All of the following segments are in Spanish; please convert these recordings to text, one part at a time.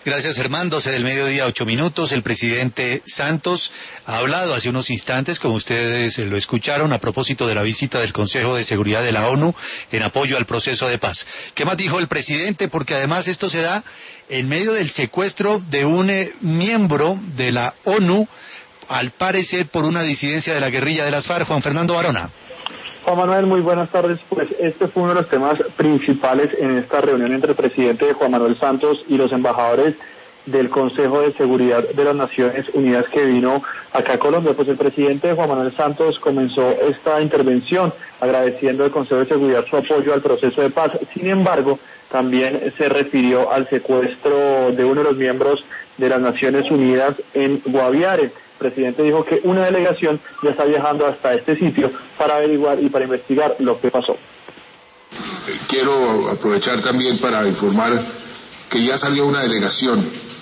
Gracias, Germán. 12 del mediodía, 8 minutos. El presidente Santos ha hablado hace unos instantes, como ustedes lo escucharon, a propósito de la visita del Consejo de Seguridad de la ONU en apoyo al proceso de paz. ¿Qué más dijo el presidente? Porque además esto se da en medio del secuestro de un miembro de la ONU, al parecer por una disidencia de la guerrilla de las FARC. Juan Fernando Varona. Juan Manuel, muy buenas tardes. Pues este fue uno de los temas principales en esta reunión entre el presidente Juan Manuel Santos y los embajadores del Consejo de Seguridad de las Naciones Unidas que vino acá a Colombia. Pues el presidente Juan Manuel Santos comenzó esta intervención agradeciendo al Consejo de Seguridad su apoyo al proceso de paz. Sin embargo, también se refirió al secuestro de uno de los miembros de las Naciones Unidas en Guaviare. El presidente dijo que una delegación ya está viajando hasta este sitio para averiguar y para investigar lo que pasó. Quiero aprovechar también para informar que ya salió una delegación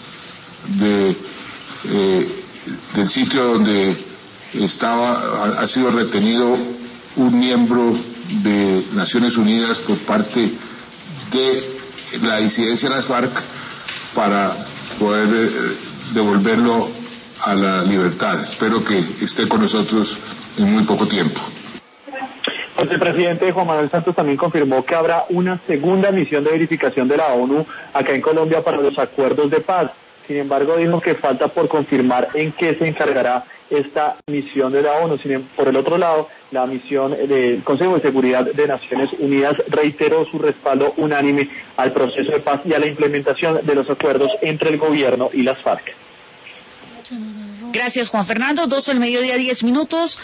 del sitio donde ha sido retenido un miembro de Naciones Unidas por parte de la disidencia de las FARC para poder devolverlo a la libertad. Espero que esté con nosotros en muy poco tiempo. Pues el presidente Juan Manuel Santos también confirmó que habrá una segunda misión de verificación de la ONU acá en Colombia para los acuerdos de paz. Sin embargo, dijo que falta por confirmar en qué se encargará esta misión de la ONU. Por el otro lado, la misión del Consejo de Seguridad de Naciones Unidas reiteró su respaldo unánime al proceso de paz y a la implementación de los acuerdos entre el gobierno y las FARC. Gracias, Juan Fernando. 12 del mediodía, 10 minutos.